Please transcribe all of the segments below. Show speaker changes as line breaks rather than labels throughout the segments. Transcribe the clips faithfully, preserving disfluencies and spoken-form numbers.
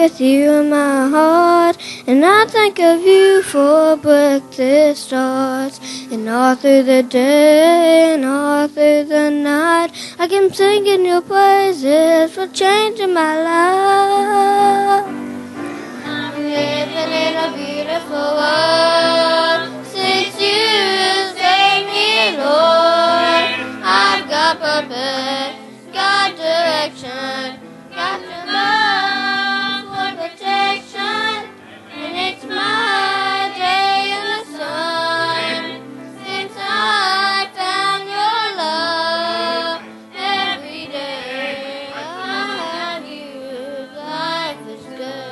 with you in my heart, and I think of you for breakfast starts. And all through the day and all through the night, I keep singing your praises for changing my life. I'm living in a beautiful world since you saved me, Lord. I've got purpose, got direction, got your love for protection, and it's my day in the sun since I found your love. Every day I have you, life is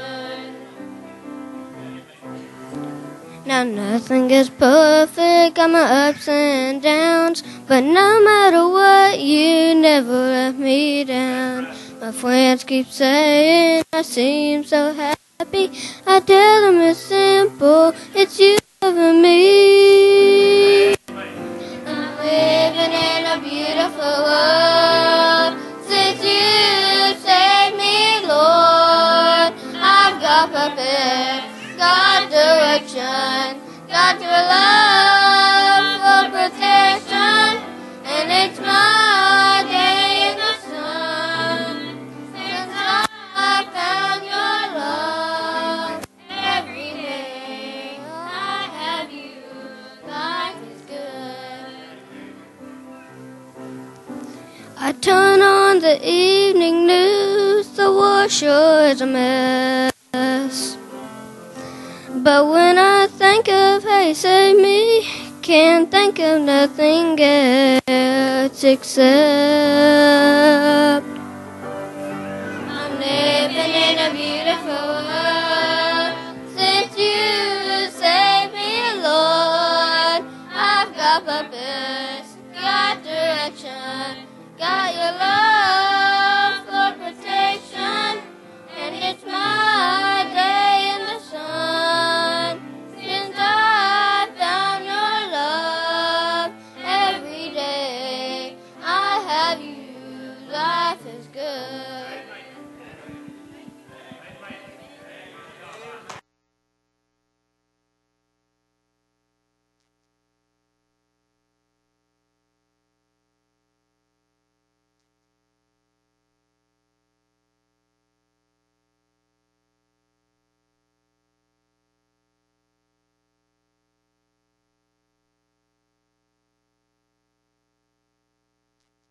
good. Now nothing is perfect, got my ups and downs, but no matter what, you never let me down. My friends keep saying I seem so happy. I tell them it's simple, it's you and me. I'm living in a beautiful world since you saved me, Lord. I've got purpose, got direction, got your love for protection, and it's my day in the sun since I found your love. Every day I have you, life is good. I turn on the evening news, the war sure is a mess. But when I think of Hey Save Me, can't think of nothing else except I'm living in a beautiful world since you saved me, Lord. I've got purpose, got direction, got your love for protection, and it's my day in the sun since I found your love. Every day I have you, life is good.